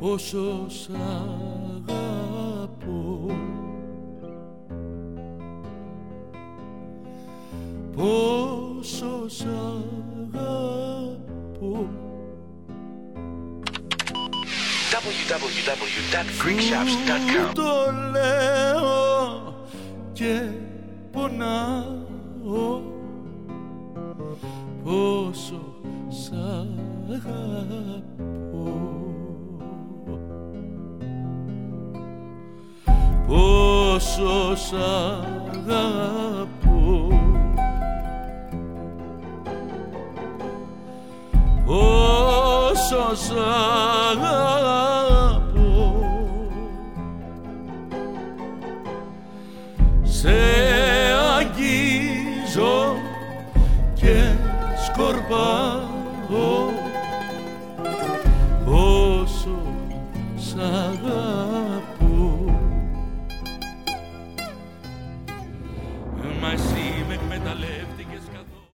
πόσο σ' αγαπώ, πόσο σ' αγαπώ. www.freakshops.com. Το λέω και πονάω, πόσο σ' αγαπώ, πόσο σ' αγαπώ, πόσο σ' αγαπώ. Σε αγγίζω και σκορπάω